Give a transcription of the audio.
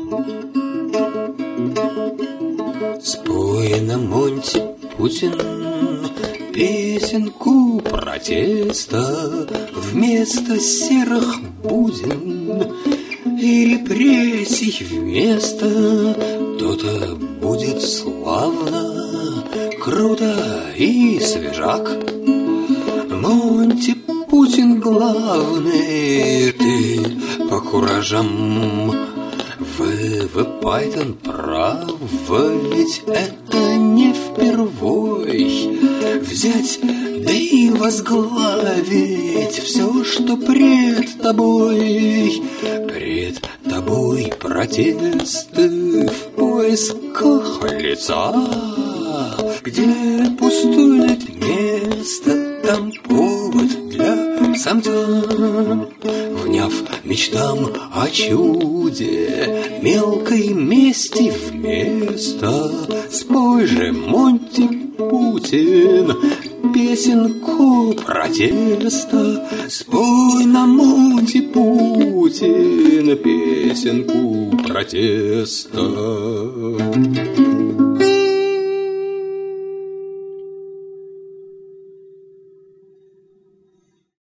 Спой нам, Монти Путин, песенку протеста вместо серых будин и репрессий вместо. То-то будет славно, круто и свежак. Монти Путин главный, ты по куражам. Вы, Пайтон, прав, ведь это не впервой взять, да и возглавить все, что пред тобой. Пред тобой протесты в поисках лица, где пустует место, там повод для самца. Вняв мечтам о чуде, мелкой мести вместо, спой же, Монти Путин, песенку протеста. Спой нам, Монти Путин, песенку протеста.